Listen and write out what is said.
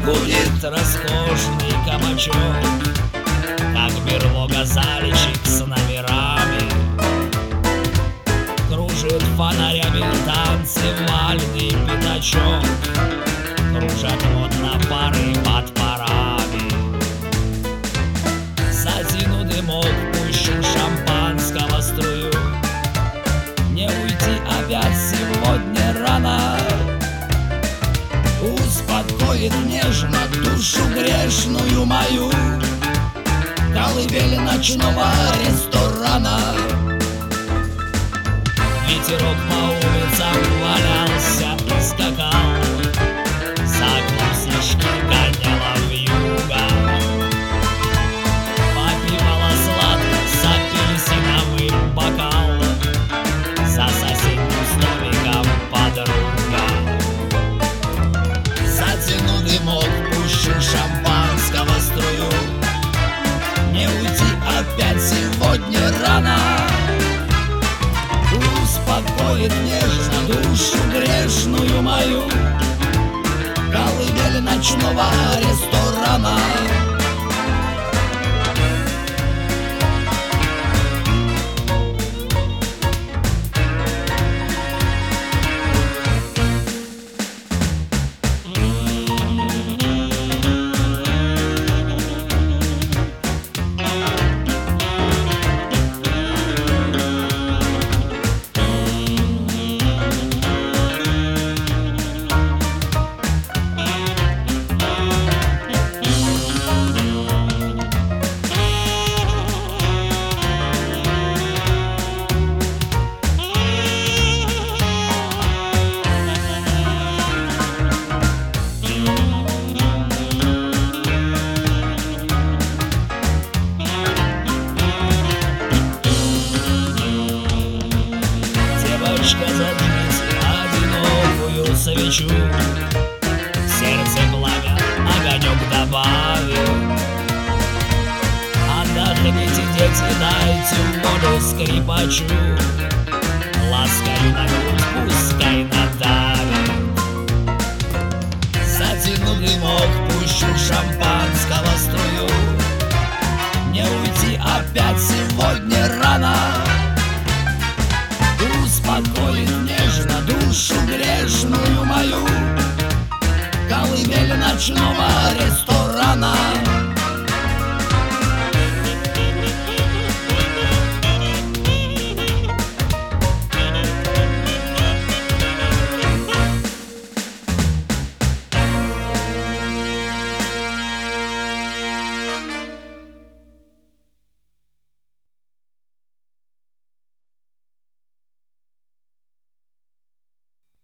гудит роскошный кабачок, как берлога залечек с номерами. Кружит фонарями танцевальный пятачок, кружат модно пары под парами. Затяну дымок, пущу шампанского струю. Не уйти опять сегодня рано, успокоит нежно душу грешную мою колыбель ночного ресторана. Ветерок по улицам валялся и скакал, за окном снежки гоняла вьюга. Попивала сладко с апельсиновым бокал, за соседним столиком подруга. Затяну дымок, пущу шампанского струю. Не уйти опять сегодня рано, успокоит нежно душу грешную мою колыбель ночного ресторана. Зажгите одинокую свечу, в сердце пламя огонек добавил. Отдохните, дети, дайте воду скрипачу, ласкаю на грудь, пускай надавит. Затяну дымок, пущу шампанского струю. Не уйти опять сегодня рано, успокоит нежно душу грешную мою колыбель ночного ресторана.